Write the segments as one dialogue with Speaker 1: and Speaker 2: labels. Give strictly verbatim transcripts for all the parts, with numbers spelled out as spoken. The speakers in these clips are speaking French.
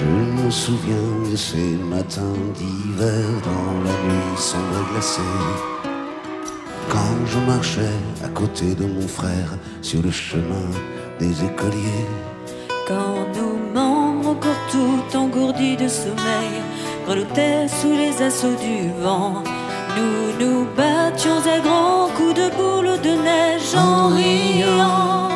Speaker 1: Je me souviens de ces matins d'hiver dans la nuit sombre et glacée, quand je marchais à côté de mon frère sur le chemin des écoliers.
Speaker 2: Quand nos membres encore tout engourdis de sommeil grelottaient sous les assauts du vent, nous nous battions à grands coups de boule de neige en riant.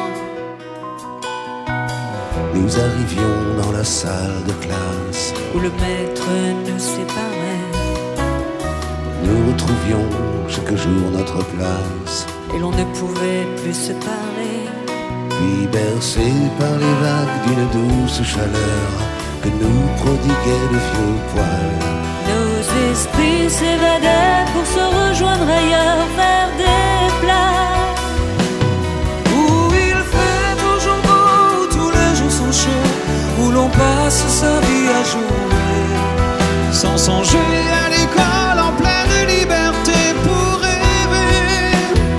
Speaker 1: Nous arrivions dans la salle de classe
Speaker 2: où le maître nous séparait.
Speaker 1: Nous retrouvions chaque jour notre place
Speaker 2: et l'on ne pouvait plus se parler.
Speaker 1: Puis bercés par les vagues d'une douce chaleur que nous prodiguaient de vieux poils,
Speaker 2: nos esprits s'évadaient pour se rejoindre ailleurs vers des plages
Speaker 3: où il fait toujours beau, où tous les jours sont chauds, où l'on passe sa vie à jouer sans songer à l'école en pleine liberté pour rêver.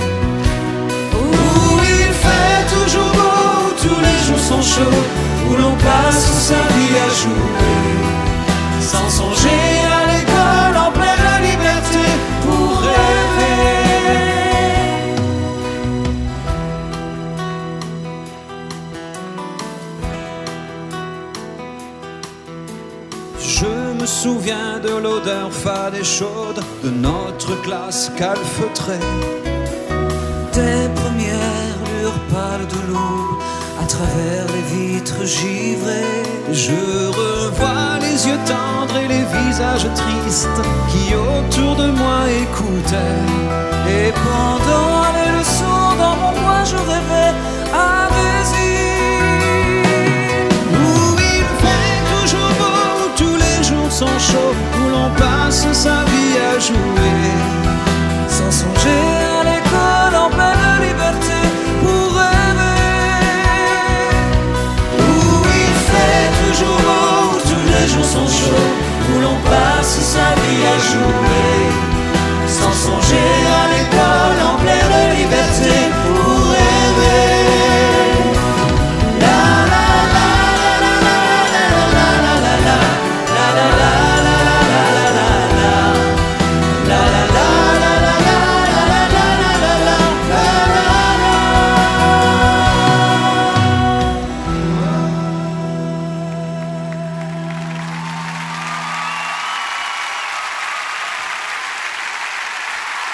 Speaker 3: Où il fait toujours beau, où tous les jours sont chauds, où l'on passe sa vie à jouer sans songer à l'école en pleine liberté pour rêver. Je me souviens de l'odeur fade et chaude de notre classe calfeutrée, des premières lueurs pâles de l'aube à travers les vitres givrées. Je revois les yeux tendres et les visages tristes qui autour de moi écoutaient. Et pendant